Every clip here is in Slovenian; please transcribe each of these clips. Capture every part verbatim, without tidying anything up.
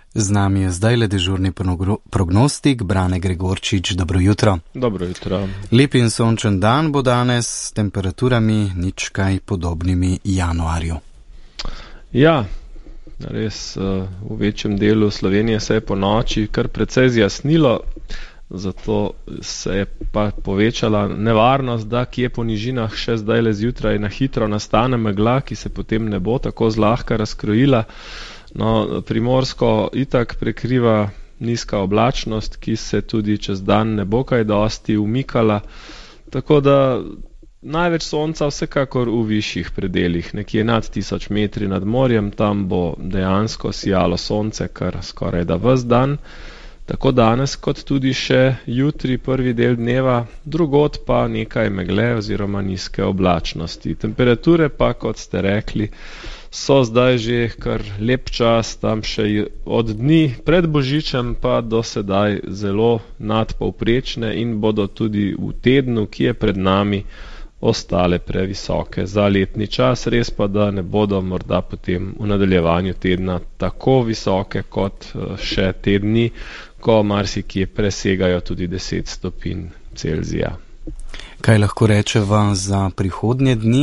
Z nami je zdaj le dežurni prognostik Brane Gregorčič. Dobro jutro. Dobro jutro. Lep in sončen dan bo danes s temperaturami nič kaj podobnimi januarju. Ja, res v večjem delu Slovenije se je po noči kar precej zjasnilo, zato se je pa povečala nevarnost, da kje po nižinah še zdaj le zjutraj na hitro nastane megla, ki se potem ne bo tako zlahka razkrojila. No, Primorsko itak prekriva nizka oblačnost, ki se tudi čez dan ne bo kaj dosti umikala, tako da največ sonca vsekakor v višjih predeljih, nekje nad tisoč metri nad morjem, tam bo dejansko sijalo sonce kar skoraj da ves dan, tako danes kot tudi še jutri prvi del dneva, drugod pa nekaj megle oziroma nizke oblačnosti. Temperature pa, kot ste rekli, so zdaj že kar lep čas, tam še od dni pred Božičem pa do sedaj zelo nadpovprečne in bodo tudi v tednu, ki je pred nami, ostale previsoke za letni čas, res pa, da ne bodo morda potem v nadaljevanju tedna tako visoke kot še tedni, ko marsikje presegajo tudi deset stopinj Celzija. Kaj lahko rečeva za prihodnje dni?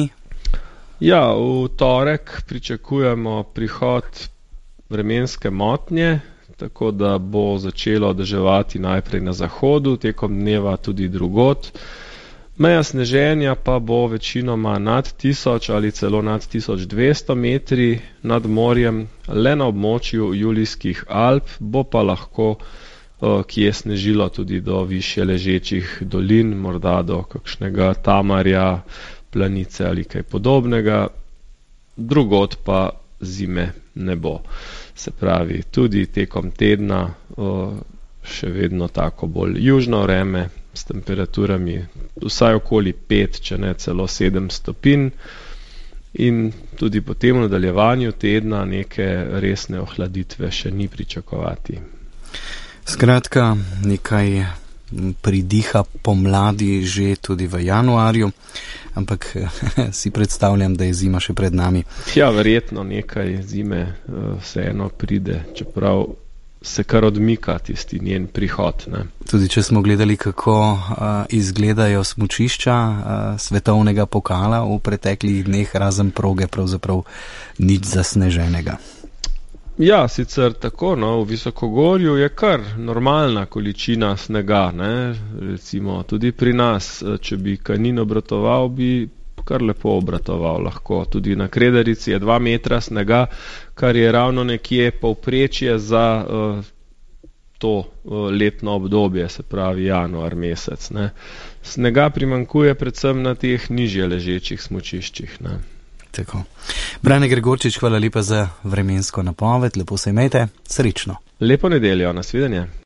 Ja, v torek pričakujemo prihod vremenske motnje, tako da bo začelo deževati najprej na zahodu, tekom dneva tudi drugod. Meja sneženja pa bo večinoma nad tisoč ali celo nad tisoč dvesto metri nad morjem, le na območju Julijskih Alp bo pa lahko ki je snežilo tudi do višje ležečih dolin, morda do kakšnega Tamarja, Planice ali kaj podobnega, drugod pa zime ne bo. Se pravi, tudi tekom tedna še vedno tako bolj južno vreme s temperaturami vsaj okoli pet, če ne celo sedem stopinj in tudi potem v nadaljevanju tedna neke resne ohladitve še ni pričakovati. Skratka, nekaj pridiha pomladi že tudi v januarju, ampak si predstavljam, da je zima še pred nami. Ja, verjetno nekaj zime vseeno pride, čeprav se kar odmika tisti njen prihod. Ne? Tudi če smo gledali, kako uh, izgledajo smučišča uh, svetovnega pokala v preteklih dneh, razen proge pravzaprav nič zasneženega. Ja, sicer tako, no, v Visokogorju je kar normalna količina snega, ne, recimo tudi pri nas, če bi Kanin obratoval, bi kar lepo obratoval lahko, tudi na Kredarici je dva metra snega, kar je ravno nekje povprečje za uh, to uh, letno obdobje, se pravi januar mesec, ne. Snega primanjkuje predvsem na teh nižje ležečih smučiščih, ne. Tako. Brane Gregorčič, hvala lepa za vremensko napoved, lepo se imejte, srečno. Lepo nedeljo, nasvidenje.